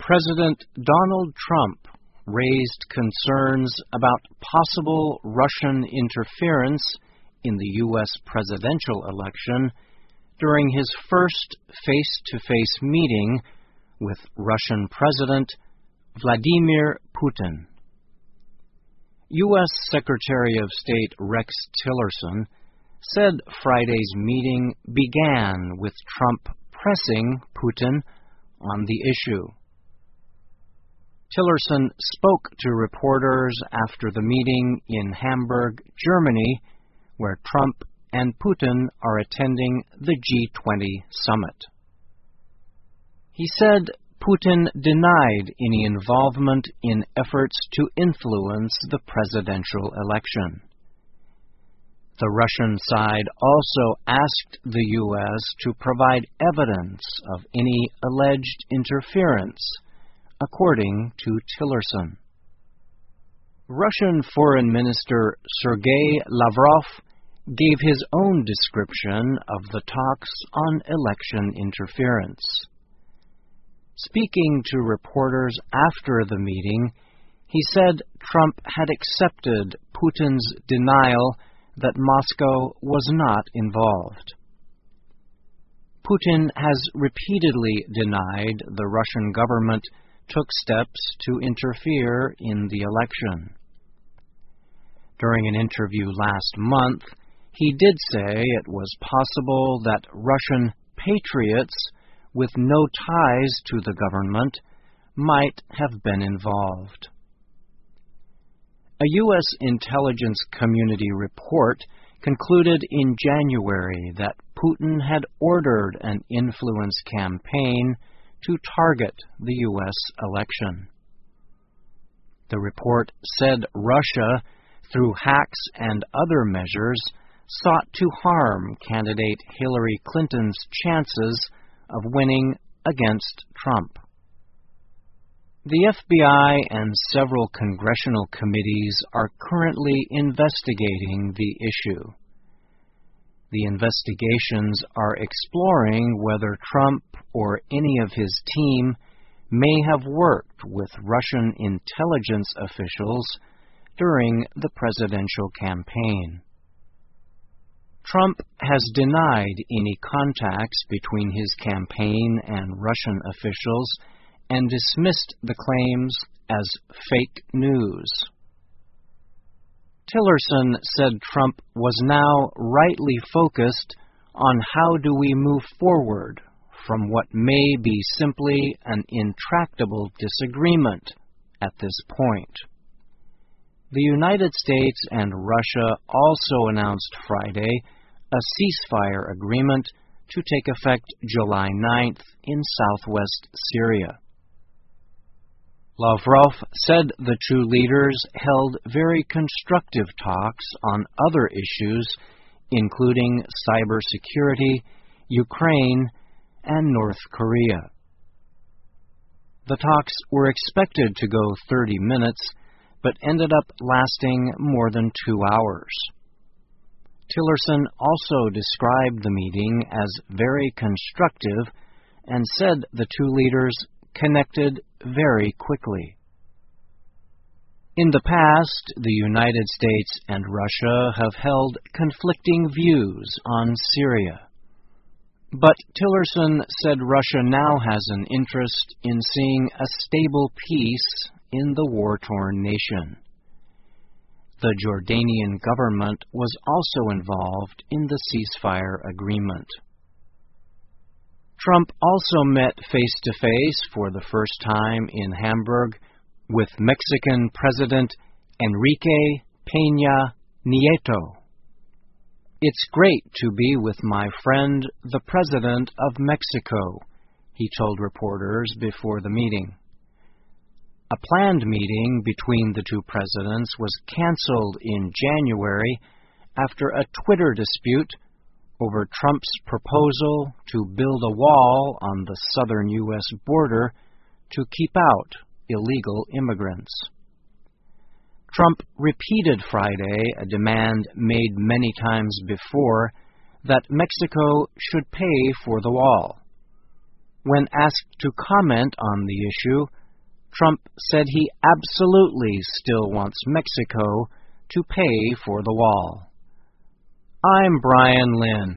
President Donald Trump raised concerns about possible Russian interference in the U.S. presidential election during his first face-to-face meeting with Russian President Vladimir Putin. U.S. Secretary of State Rex Tillerson said Friday's meeting began with Trump pressing Putin on the issue. Tillerson spoke to reporters after the meeting in Hamburg, Germany, where Trump and Putin are attending the G20 summit. He said Putin denied any involvement in efforts to influence the presidential election. The Russian side also asked the U.S. to provide evidence of any alleged interference, according to Tillerson. Russian Foreign Minister Sergei Lavrov gave his own description of the talks on election interference. Speaking to reporters after the meeting, he said Trump had accepted Putin's denial that Moscow was not involved. Putin has repeatedly denied the Russian government took steps to interfere in the election. During an interview last month, he did say it was possible that Russian patriots with no ties to the government might have been involved. A U.S. intelligence community report concluded in January that Putin had ordered an influence campaign to target the U.S. election. The report said Russia, through hacks and other measures, sought to harm candidate Hillary Clinton's chances of winning against Trump. The FBI and several congressional committees are currently investigating the issue. The investigations are exploring whether Trump or any of his team may have worked with Russian intelligence officials during the presidential campaign. Trump has denied any contacts between his campaign and Russian officials and dismissed the claims as fake news. Tillerson said Trump was now rightly focused on how do we move forward from what may be simply an intractable disagreement at this point. The United States and Russia also announced Friday a ceasefire agreement to take effect July 9th in southwest Syria. Lavrov said the two leaders held very constructive talks on other issues, including cybersecurity, Ukraine, and North Korea. The talks were expected to go 30 minutes, but ended up lasting more than 2 hours. Tillerson also described the meeting as very constructive and said the two leaders connected very quickly. In the past, the United States and Russia have held conflicting views on Syria. But Tillerson said Russia now has an interest in seeing a stable peace in the war-torn nation. The Jordanian government was also involved in the ceasefire agreement. Trump also met face-to-face for the first time in Hamburg with Mexican President Enrique Peña Nieto. "It's great to be with my friend, the President of Mexico," he told reporters before the meeting. A planned meeting between the two presidents was canceled in January after a Twitter dispute over Trump's proposal to build a wall on the southern U.S. border to keep out illegal immigrants. Trump repeated Friday a demand made many times before that Mexico should pay for the wall. When asked to comment on the issue, Trump said he absolutely still wants Mexico to pay for the wall. I'm Brian Lynn.